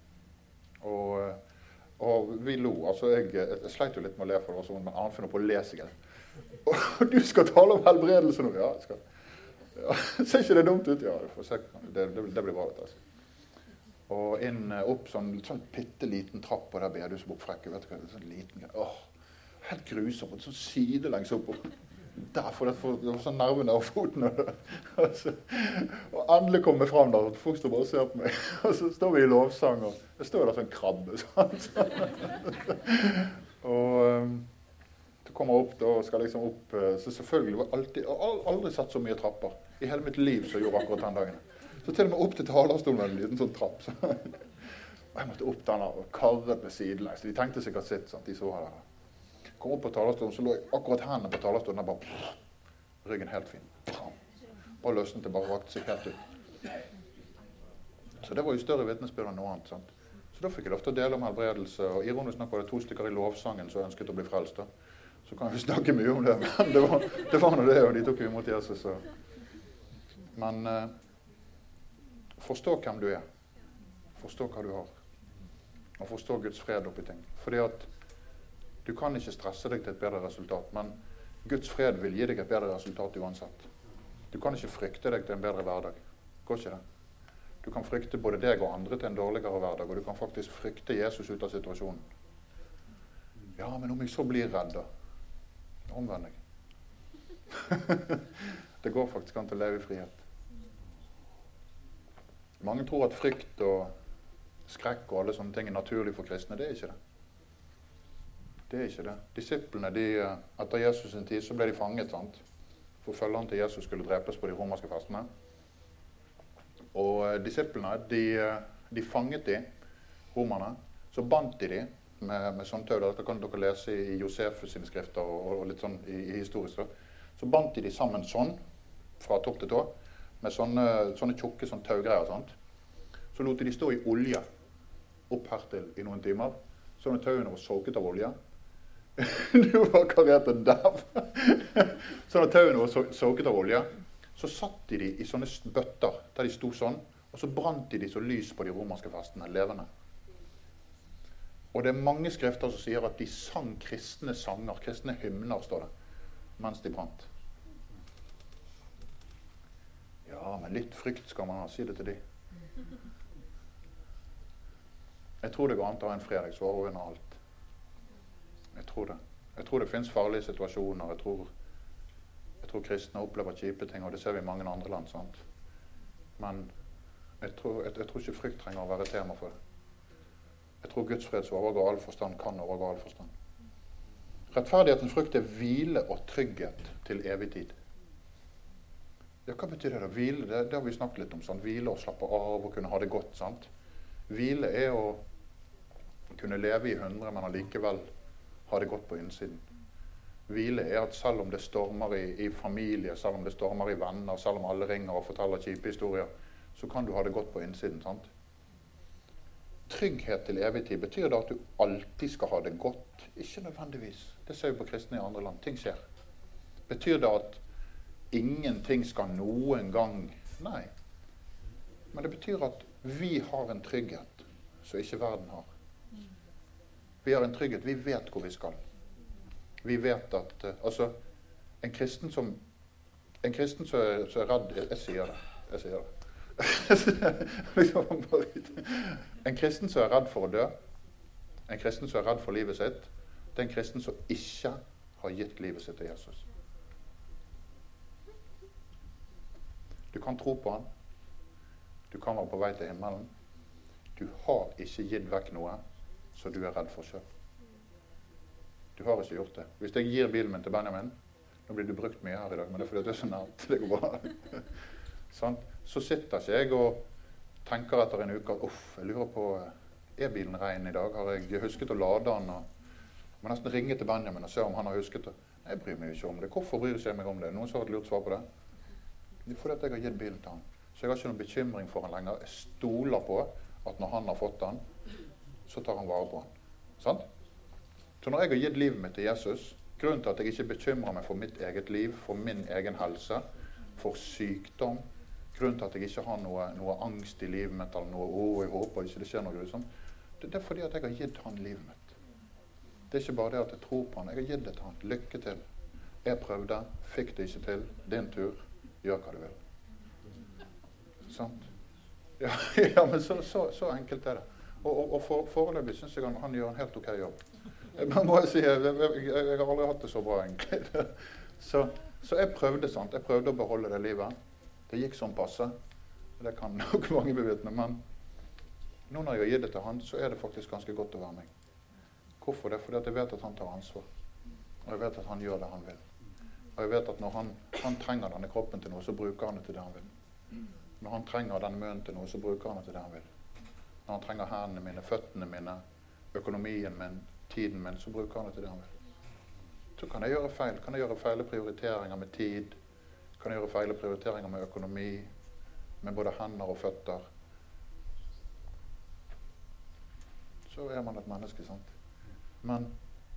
Og vi lo. Altså, jeg sleit jo litt med å le for det var sånn, men han finner på å le seg. Og du skal tale om helbredelse nå? Ja, jeg skal. Ja, ser ikke det dumt ut? Ja, du får se. Det blir bra, vet du. Altså. Og opp sånn pitteliten trapp på der bedehuset opp frekke, vet du hva, sånn liten, helt grusomt, sånn sidelengs opp, derfor det var sånn nervene av foten, altså. Og endelig kom jeg frem der, og folk står bare og ser på meg, og så står vi i lovsang, og det står der sånn krabbe, sånn. Og du kommer opp da, og skal liksom opp, så selvfølgelig var aldri satt så mye trapper, i hele mitt liv så gjorde akkurat den dagen. Så til og med opp til talerstolen med en liten sånn trapp. Så. Og jeg måtte opp den der og karret med sidelengs. De tenkte sikkert sitt, sant? De så her der. Kom opp på talerstolen, så lå jeg akkurat hendene på talerstolen, der bare ryggen helt fin. Bare løsnet det, bare rakte seg helt ut. Så det var jo større vitnesbyrd enn noe annet, sant? Så da fikk jeg lov til å dele om helbredelse, og ironisk nok var det 2 stykker i lovsangen som ønsket å bli frelst. Da. Så kan vi snakke mye om det, men det var noe det, og de tok jo imot Jesus. Så. Men forstå hvem du er. Forstå hva du har. Og forstå Guds fred oppi ting. Fordi at du kan ikke stresse deg til et bedre resultat, men Guds fred vil gi deg et bedre resultat uansett. Du kan ikke frykte deg til en bedre hverdag. Går ikke det? Du kan frykte både deg og andre til en dårligere hverdag, og du kan faktisk frykte Jesus ut av situasjonen. Ja, men om jeg så blir redd da? Omvend deg. Det går faktisk an til å leve i frihet. Mange tror at frykt og skrekk og alle sånne ting er naturlig for kristne. Det er ikke det. Det er ikke det. Disiplene, etter Jesus sin tid, så ble de fanget, sant? For følgerne til Jesus skulle drepes på de romerske festene. Og disiplene, de fanget de, romerne, så bandt de med sånne tau. Dette kan dere lese i Josefus sine skrifter og litt sånn i historisk. Så bandt de sammen sånn, fra topp til tå, med sånne tjukke taugreier, sant? Så lot de stå i olje opp hertil i noen timer. Sånne tauene var soket av olje. Du var karret en dæv. Sånne tauene var soket av olje. Så satt de i sånne bøtter der de sto sånn, og så brant de så lys på de romerske festene, levende. Og det er mange skrifter som sier at de sang kristne sanger, kristne hymner, står det, mens de brant. Ja, men litt frykt skal man ha, si det til de. Jeg tror det går an til å ha en fred, jeg svarer under alt. Jeg tror det. Jeg tror det finnes farlige situasjoner, jeg tror kristne opplever kjipe ting, og det ser vi i mange andre land, sant? Men jeg tror ikke frykt trenger å være tema for det. Jeg tror Guds fred som overgår all forstand kan overgå all forstand. Rettferdighetens frukt er hvile og trygghet til evig tid. Ja, hva betyr det da? Hvile, det har vi snakket litt om, sant? Hvile og slappe av og kunne ha det godt, sant? Hvile er å kunne leve i 100, men allikevel ha det godt på innsiden. Hvile er at selv om det stormer i familie, selv om det stormer i venner, selv om alle ringer og forteller kjipe historier, så kan du ha det godt på innsiden, sant? Trygghet til evig tid betyr det at du alltid skal ha det godt? Ikke nødvendigvis. Det ser vi på kristne i andre land. Ting skjer. Betyr det at ingenting skal noen gang? Nei. Men det betyr at vi har en trygghet som ikke verden har. Vi har en trygghet. Vi vet hvor vi skal. Vi vet at en kristen som er redd, jeg sier det. En kristen som er redd for å dø, en kristen som er redd for livet sitt, det er en kristen som ikke har gitt livet sitt til Jesus. Du kan tro på han, du kan være på vei til himmelen, du har ikke gitt vekk noe så du er redd for selv. Du har ikke gjort det. Hvis jeg gir bilen min til Benjamin, nå blir du brukt mye her i dag, men det er fordi det er så nært, det går bra. Sånn? Så sitter ikke jeg og tenker etter en uke at jeg lurer på, er bilen ren i dag? Har jeg husket å lade den? Jeg må nesten ringe til Benjamin og se om han har husket det. Jeg bryr meg ikke om det. Hvorfor bryr jeg meg om det? Noen som har et lurt svar på det? Det er fordi at jeg har gitt bilen til han. Så jeg har ikke noen bekymring for han lenger. Jeg stoler på at når han har fått den, så tar han vare på han. Sant? Så når jeg har gitt livet mitt til Jesus, grunnen til at jeg ikke bekymrer meg for mitt eget liv, for min egen helse, for sykdom, grunnen til at jeg ikke har noe angst i livet mitt, eller noe, jeg håper ikke det skjer noe grusomt, det er fordi at jeg har gitt han livet mitt. Det er ikke bare det at jeg tror på han, jeg har gitt det til han. Lykke til. Jeg prøvde, fikk det ikke til. Din tur. Gjør hva du vil. Sant? Ja, ja, men så enkelt er det. Og foreløpig synes jeg han gjør en helt ok jobb. Men må jeg si, jeg har aldri hatt det så bra egentlig. Så jeg prøvde, sant? Jeg prøvde å beholde det livet. Det gikk sånn passe. Det kan nok mange bevitne, men nå når jeg har gitt det til han, så er det faktisk ganske godt å være meg. Hvorfor det? Fordi at jeg vet at han tar ansvar. Og jeg vet at han gjør det han vil. Og jeg vet at når han trenger denne kroppen til noe, så bruker han det til det han vil. Når han trenger den munnen til noe, så bruker han det til det han vil. Når han trenger hendene mine, føttene mine, økonomien min, tiden min, så bruker han det til det han vil. Så kan jeg gjøre feil. Kan jeg gjøre feile prioriteringer med tid? Kan jeg gjøre feile prioriteringer med økonomi? Med både hender og føtter? Så er man et menneske, sant? Men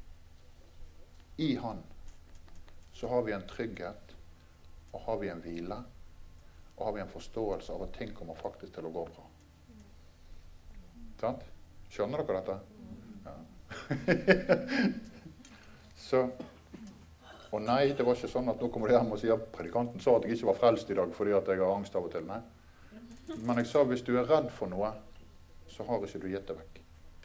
i han så har vi en trygghet, og har vi en hvile, og har vi en forståelse av at ting kommer faktisk til å gå bra. Sant? Skjønner dere dette? Ja. Så, og nei, det var ikke sånn at nå kommer de hjem og sier at predikanten sa at jeg ikke var frelst i dag fordi at jeg har angst av og til. Nei. Men jeg sa, hvis du er redd for noe, så har ikke du gitt det vekk.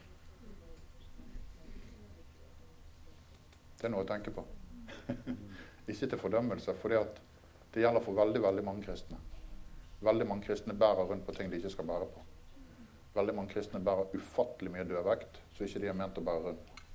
Det er noe å tenke på. Ikke til fordømmelse, fordi at det gjelder for veldig, veldig mange kristne. Veldig mange kristne bærer rundt på ting de ikke skal bære på. Veldig mange kristne bærer ufattelig mye dødvekt, så ikke de er ment å bære rundt på.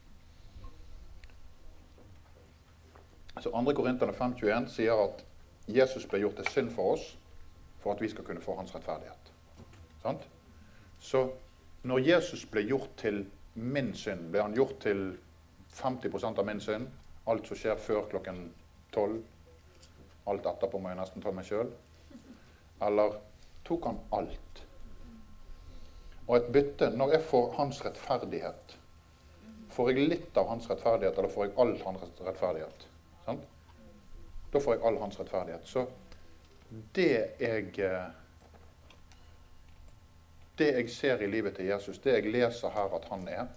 Så 2. Korinterne 5,21 sier at Jesus ble gjort til synd for oss, for at vi skal kunne få hans rettferdighet. Sant? Så når Jesus ble gjort til min synd, ble han gjort til 50% av min synd, alt som skjer før klokken 12, alt etterpå må jeg nesten ta meg selv, eller tok han alt? Og et bytte, når jeg får hans rettferdighet, får jeg litt av hans rettferdighet, eller får jeg all hans rettferdighet? Sant? Da får jeg all hans rettferdighet. Så det jeg ser i livet til Jesus, det jeg leser her at han er,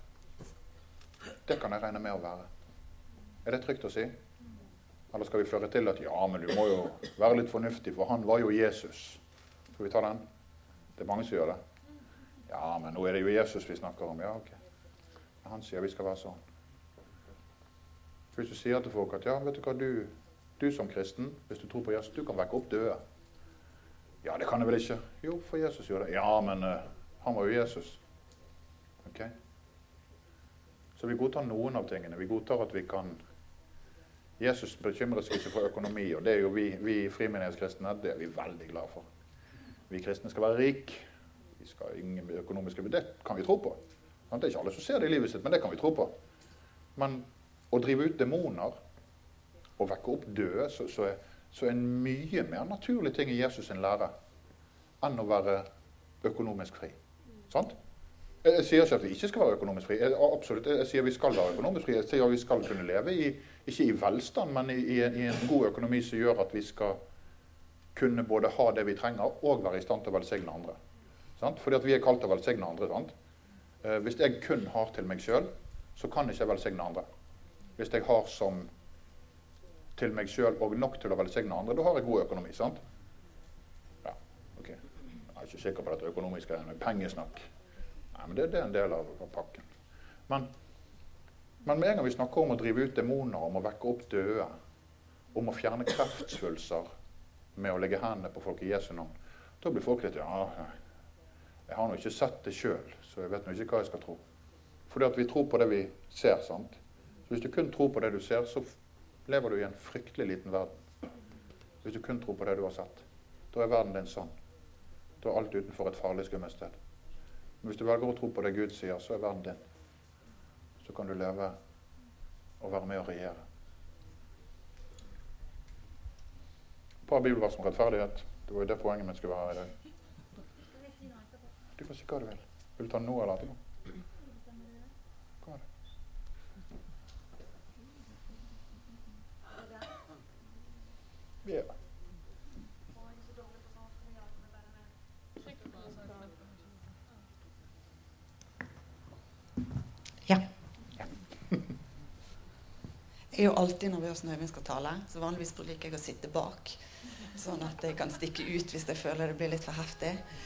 det kan jeg regne med å være. Er det trygt å si? Eller skal vi føre til at, ja, men du må jo være litt fornuftig, for han var jo Jesus. Skal vi ta den? Det er mange som gjør det. Ja, men nå er det jo Jesus vi snakker om. Ja, ok. Men han sier vi skal være sånn. Hvis du sier til folk at, ja, vet du hva, du som kristen, hvis du tror på Jesus, du kan vekke opp døde. Ja, det kan jeg vel ikke. Jo, for Jesus gjør det. Ja, men han var jo Jesus. Ok? Så vi godtar noen av tingene. Vi godtar at vi kan... Jesus bekymrer seg ikke for økonomi, og det er jo vi frimenighetskristne, det er vi veldig glad for. Vi kristne skal være rik. Vi skal ingen økonomiske... Det kan vi tro på. Det er ikke alle som ser det i livet sitt, men det kan vi tro på. Men å drive ut demoner og vekke opp døde, så er en mye mer naturlig ting i Jesus sin lære enn å være økonomisk fri. Sant? Jeg sier ikke at vi ikke skal være økonomisk fri. Absolutt, jeg sier vi skal være økonomisk fri. Jeg sier at vi skal kunne leve ikke i velstand, men i en god økonomi som gjør at vi skal kunne både ha det vi trenger og være i stand til å velsigne andre. Sant? Fordi at vi er kalt til å velsigne andre. Sant? Hvis jeg kun har til meg selv, så kan jeg ikke velsigne andre. Hvis jeg har som til meg selv og nok til å velsigne andre, da har jeg god økonomi, sant? Ja, ok. Jeg er ikke sikker på dette økonomiske pengesnakk. Nei, men det er en del av pakken. Men med en gang vi snakker om å drive ut demoner, om å vekke opp døde, om å fjerne kreftsvulster med å legge hendene på folk i Jesu navn, da blir folk litt, ja, jeg har nå ikke sett det selv, så jeg vet nå ikke hva jeg skal tro. Fordi at vi tror på det vi ser, sant? Så hvis du kun tror på det du ser, så lever du i en fryktelig liten verden. Hvis du kun tror på det du har sett, da er verden din sånn. Da er alt utenfor et farlig skummelt sted. Men hvis du velger å tro på det Gud sier, så er verden din. Så kan du leve og være med å regjere. Et par bibelvers om rettferdighet. Det var jo det poenget mitt skulle være i dag. Du får si hva du vil. Vil du ta noe eller etterpå? Hva er det? Ja. Ja. Jeg er jo alltid nervøs når Øyvind skal tale, så vanligvis liker jeg å sitte bak, sånn at jeg kan stikke ut hvis jeg føler det blir litt for heftig.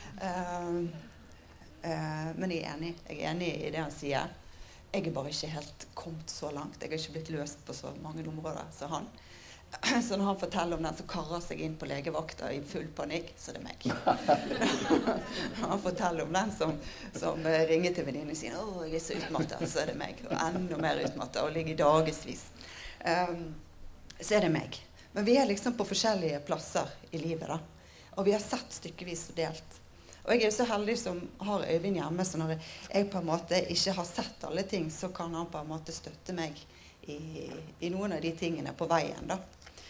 Men jeg er enig i det han sier. Jeg er bare ikke helt kommet så langt. Jeg har ikke blitt løst på så mange områder som han. Så når han forteller om den som karrer seg inn på legevakta i full panikk, så er det meg. Han forteller om den som ringer til venninnen og sier «Åh, jeg er så utmattet», så er det meg. Og enda mer utmattet, og ligger dagesvis. Så er det meg. Men vi er liksom på forskjellige plasser i livet da. Og vi har sett stykkevis og delt. Og jeg er så heldig som har Øyvind hjemme, så når jeg på en måte ikke har sett alle ting, så kan han på en måte støtte meg i noen av de tingene på veien da.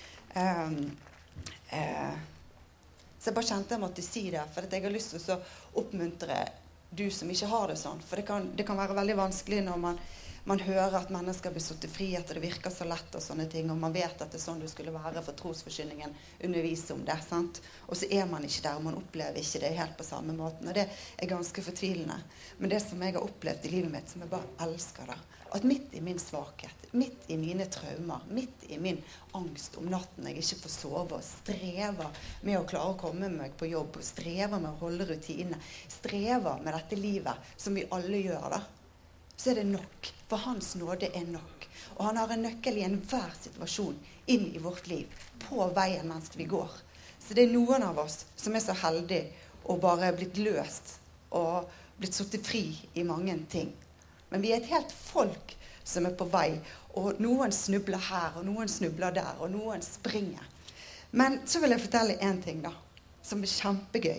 Så jeg bare kjente jeg måtte si det, for at jeg har lyst til å oppmuntre du som ikke har det sånn. For det kan være veldig vanskelig når man hører at mennesker blir satt fri, at det virker så lett og sånne ting, og man vet at det er sånn det skulle være for trosforkynningen undervise om det, sant? Og så er man ikke der, og man opplever ikke det helt på samme måten, og det er ganske fortvilende. Men det som jeg har opplevd i livet mitt, som jeg bare elsker da, at midt i min svakhet, midt i mine traumer, midt i min angst om natten jeg ikke får sove, og strever med å klare å komme meg på jobb, og strever med å holde rutinene, strever med dette livet som vi alle gjør da, så er det nok. For hans nåde er nok. Og han har en nøkkel i enhver situasjon inn i vårt liv, på veien mens vi går. Så det er noen av oss som er så heldige å bare blitt løst og blitt satt fri i mange ting. Men vi er et helt folk som er på vei, og noen snubler her, og noen snubler der, og noen springer. Men så vil jeg fortelle en ting da, som er kjempegøy.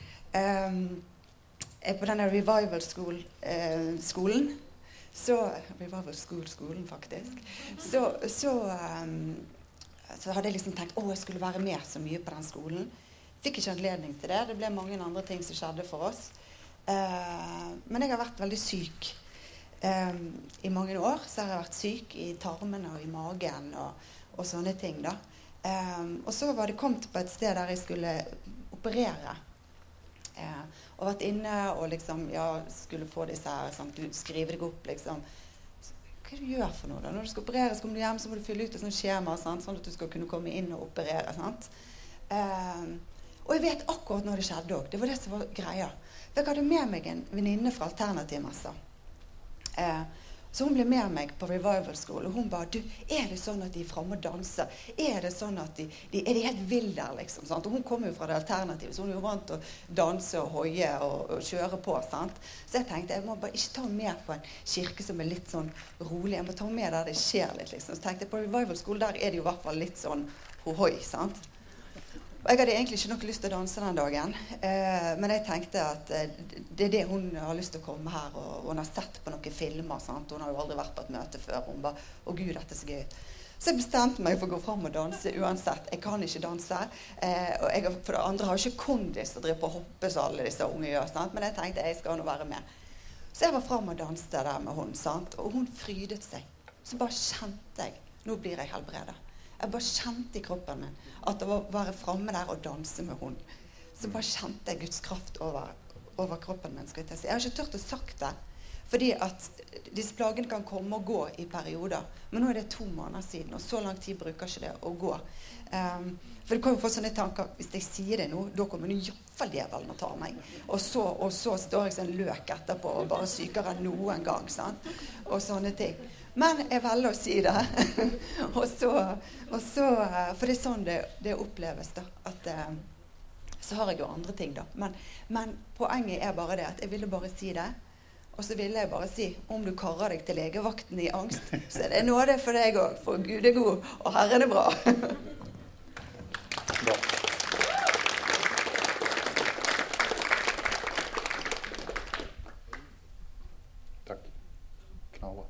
På denne Revival-skolen, Revival-skolen faktisk, så hadde jeg liksom tenkt, jeg skulle være med så mye på den skolen. Fikk ikke anledning til det, det ble mange andre ting som skjedde for oss. Men jeg har vært veldig syk. I mange år så har jeg vært syk i tarmene og i magen og sånne ting da. Og så var det kommet på et sted der jeg skulle operere. Og vært inne og liksom, skulle få disse her, sant? Du skriver deg opp liksom. Hva er det du gjør for noe da? Når du skal operere, så kommer du hjem, så må du fylle ut et sånt skjema, sant? Sånn at du skal kunne komme inn og operere, sant? Og jeg vet akkurat når det skjedde også. Det var det som var greia. Jeg hadde med meg en venninne fra Alternativmessa. Så hun ble med meg på Revival School, og hun ba, du, er det sånn at de er fremme og danser? Er det sånn at er de helt vild der, liksom? Sant? Og hun kom jo fra det alternativet, så hun er jo vant til å danse og hoie og kjøre på, sant? Så jeg tenkte, jeg må bare ikke ta med på en kirke som er litt sånn rolig, jeg må ta med der det skjer litt, liksom. Så tenkte jeg, på Revival School, der er det jo i hvert fall litt sånn hohoi, sant? Og jeg hadde egentlig ikke nok lyst til å danse den dagen, men jeg tenkte at det er det hun har lyst til å komme her, og hun har sett på noen filmer, sant? Hun har jo aldri vært på et møte før, hun bare, Gud, dette er så gøy. Så jeg bestemte meg for å gå frem og danse uansett. Jeg kan ikke danse, og jeg, for det andre har jeg ikke kondis å drive på å hoppe så alle disse unge gjør, sant? Men jeg tenkte jeg skal nå være med. Så jeg var frem og danste der med hun, sant? Og hun frydet seg. Så bare kjente jeg, nå blir jeg helbredet. Jeg bare kjente i kroppen min at det var å være fremme der og danse med hun. Så bare kjente jeg Guds kraft over kroppen min, skal jeg si. Jeg har ikke tørt å sagt det, fordi at disse plagene kan komme og gå i perioder. Men nå er det 2 måneder siden, og så lang tid bruker ikke det å gå. For det kan jo få sånne tanker, hvis jeg sier det nå, da kommer det i hvert fall djevelen å ta meg. Og så står jeg sånn løk etterpå, og bare sykere enn noen gang, sant? Og sånne ting. Men jeg velger å si det. og så, for det er sånn det oppleves da, at så har jeg jo andre ting da. Men poenget er bare det, at jeg ville bare si det, og så ville jeg bare si, om du karrer deg til legevakten i angst, så er det nåde for deg også, for Gud er god, og Herren er bra. Bra. Takk. Knallbra.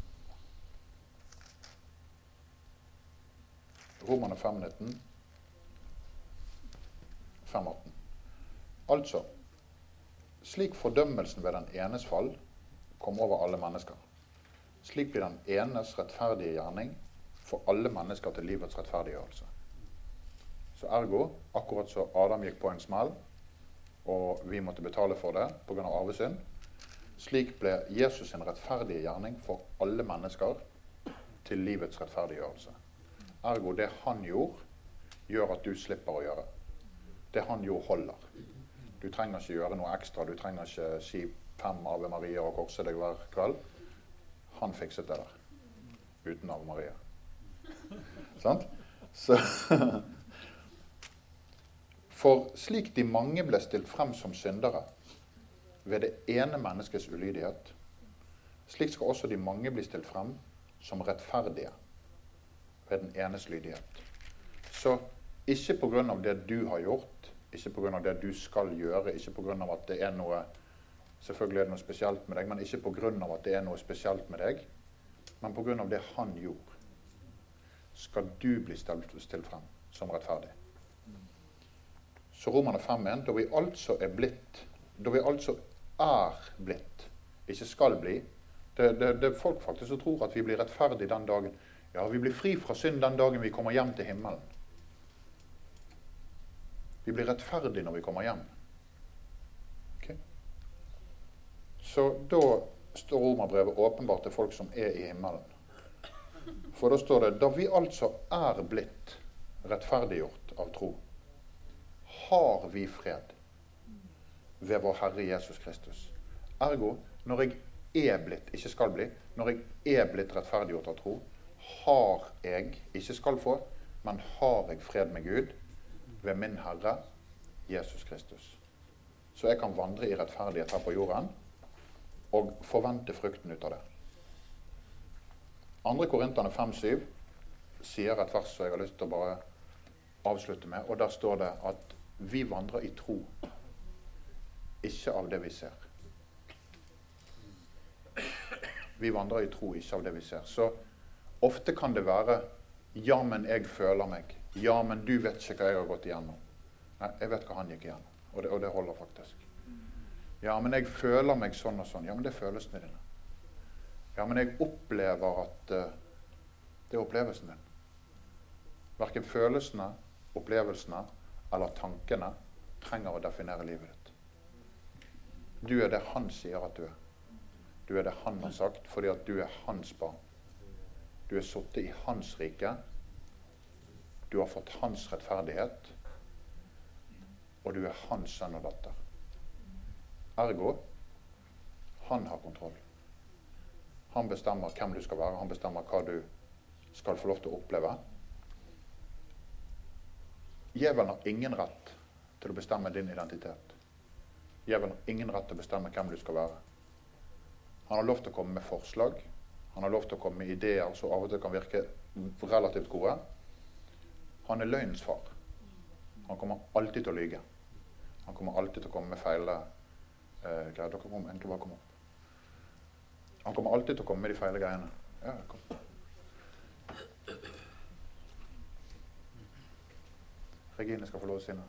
Romerne 5:19, 5:18. Altså, slik fordømmelsen ved den enes fall kom over alle mennesker. Slik blir den enes rettferdige gjerning for alle mennesker til livets rettferdiggjørelse. Så ergo, akkurat så Adam gikk på en smell, og vi måtte betale for det på grunn av arvesynd, Slik ble Jesus en rettferdig gjerning for alle mennesker til livets rettferdiggjørelse. Ergo det han gjorde, gjør at du slipper å gjøre. Det han gjorde holder. Du trenger ikke gjøre noe ekstra, du trenger ikke si 5 Ave Maria og korse deg hver kveld. Han fikset det der, uten Ave Maria. Sant? Så for slik de mange ble stilt frem som syndere ved det ene menneskets ulydighet, slik skal også de mange bli stilt frem som rettferdige ved den enes lydighet. Så ikke på grunn av det du har gjort, ikke på grunn av det du skal gjøre, ikke på grunn av at det er noe, selvfølgelig er det noe spesielt med deg, men ikke på grunn av at det er noe spesielt med deg, men på grunn av det han gjorde, skal du bli stilt frem som rettferdig. Så Romerne 5:1, da vi altså er blitt, ikke skal bli, det er folk faktisk som tror at vi blir rettferdige den dagen. Ja, vi blir fri fra synd den dagen vi kommer hjem til himmelen. Vi blir rettferdige når vi kommer hjem. Okay. Så da står Romerbrevet åpenbart til folk som er i himmelen. For da står det, da vi altså er blitt rettferdiggjort av tro, har vi fred ved vår Herre Jesus Kristus. Ergo, når jeg er blitt, ikke skal bli, når jeg er blitt rettferdiggjort av tro, har jeg, ikke skal få, men har jeg fred med Gud ved min Herre Jesus Kristus. Så jeg kan vandre i rettferdighet her på jorden og forvente frukten ut av det. 2. Korinterne 5:7 sier et vers som jeg har lyst til å bare avslutte med, og der står det at vi vandrer i tro, ikke av det vi ser. Vi vandrer i tro, ikke av det vi ser. Så ofte kan det være, ja, men jeg føler meg. Ja, men du vet ikke hva jeg har gått igjennom. Nei, jeg vet hva han gikk igjennom, og det holder faktisk. Ja, men jeg føler meg sånn og sånn. Ja, men det er følelsene dine. Ja, men jeg opplever at det er opplevelsen din. Hverken følelsene, opplevelsene eller tankene trenger å definere livet ditt. Du er det han sier at du er. Du er det han har sagt, fordi at du er hans barn. Du er sittet i hans rike. Du har fått hans rettferdighet. Og du er hans sønn og datter. Ergo, han har kontroll. Han bestemmer hvem du skal være. Han bestemmer hva du skal få lov til å oppleve. Djevelen har ingen rett til å bestemme din identitet. Djevelen har ingen rett til å bestemme hvem du skal være. Han har lov til å komme med forslag. Han har lov til å komme med ideer som av og til kan virke relativt gode. Han er løgnens far. Han kommer alltid til å lyge. Han kommer alltid til å komme med feil greier. Dere må egentlig bare komme opp. Han kommer alltid til å komme med de feile greiene. Ja, kom. Regine skal få lov å si noe.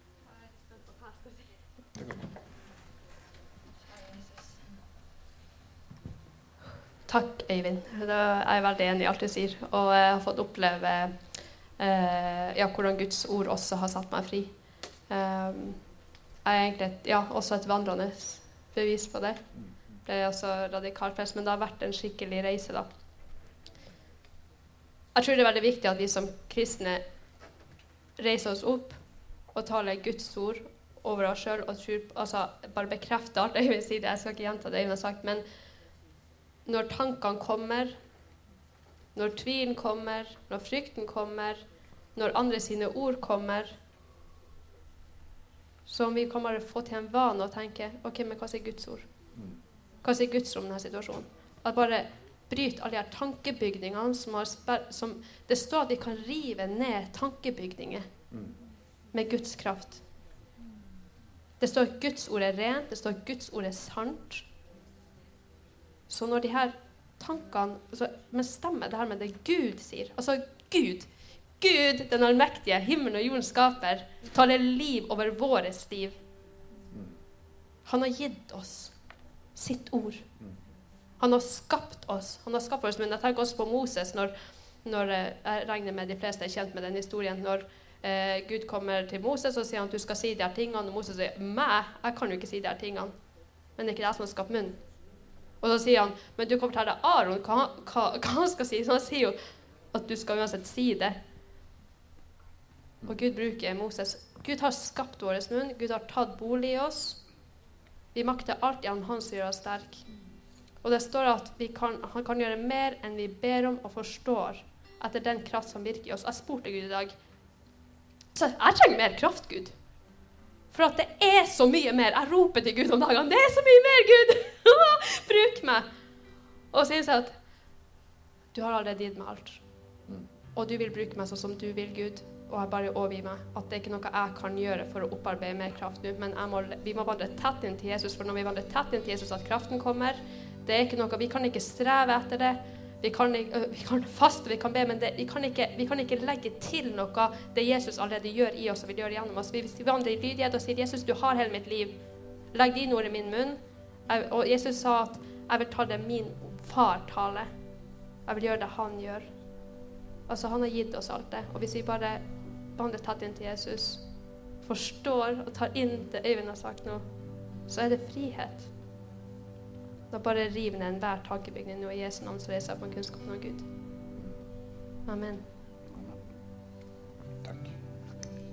Takk, Øyvind. Da er jeg veldig enig i alt du sier. Og jeg har fått oppleve hvordan Guds ord også har satt meg fri. Jeg er egentlig også et vandrende bevis på det. Det er også radikalt press, men det har vært en skikkelig reise da. Jeg tror det er veldig viktig at vi som kristne reiser oss opp og taler Guds ord over oss selv og bare bekrefter alt Øyvind sier. Jeg skal ikke gjenta det Øyvind har sagt, men når tankene kommer, når tvilen kommer, når frykten kommer, når andre sine ord kommer, så om vi kan bare få til en vane og tenke, ok, men hva sier Guds ord? Hva sier Guds ord om denne situasjonen? At bare bryte alle de tankebygningene som det står at vi kan rive ned tankebygninger med Guds kraft. Det står at Guds ord er rent, det står at Guds ord er sant. Så når de her tankene, men stemmer det her med det Gud sier, altså Gud, den allmektige, himmelen og jorden skaper, taler liv over våres liv. Han har gitt oss sitt ord. Han har skapt oss, men jeg tenker også på Moses, når jeg regner med de fleste er kjent med den historien, når Gud kommer til Moses og sier han, du skal si de her tingene, og Moses sier, jeg kan jo ikke si de her tingene, men det er ikke det som har skapt munnen. Og så sier han, men du kan fortelle Aaron hva han skal si. Så han sier jo at du skal uansett si det. Og Gud bruker Moses. Gud har skapt vår munn. Gud har tatt bolig i oss. Vi makter alt gjennom han som gjør oss sterk. Og det står at han kan gjøre mer enn vi ber om og forstår etter den kraft som virker i oss. Jeg spurte Gud i dag. Så jeg trenger mer kraft, Gud. For at det er så mye mer. Jeg roper til Gud om dagen. Det er så mye mer, Gud! Bruk meg! Og så sier jeg at du har allerede gitt meg alt. Og du vil bruke meg sånn som du vil, Gud. Og jeg bare overgir meg. At det er ikke noe jeg kan gjøre for å opparbeide mer kraft nå. Men vi må vandre tett inn til Jesus. For når vi vandrer tett inn til Jesus, at kraften kommer, det er ikke noe, vi kan ikke streve etter det. Vi kan faste, vi kan be, men vi kan ikke legge til noe det Jesus allerede gjør i oss og vil gjøre gjennom oss. Hvis vi vandrer i lydighet og sier, Jesus, du har hele mitt liv. Legg dine ord i min munn. Og Jesus sa at jeg vil ta det min far tale. Jeg vil gjøre det han gjør. Altså, han har gitt oss alt det. Og hvis vi bare vandrer tett inn til Jesus, forstår og tar inn det Øyvind har sagt nå, så er det frihet. Da bare river ned enhver tankebygning nå i Jesu navn, så reiser jeg på en kunnskap av Gud. Amen.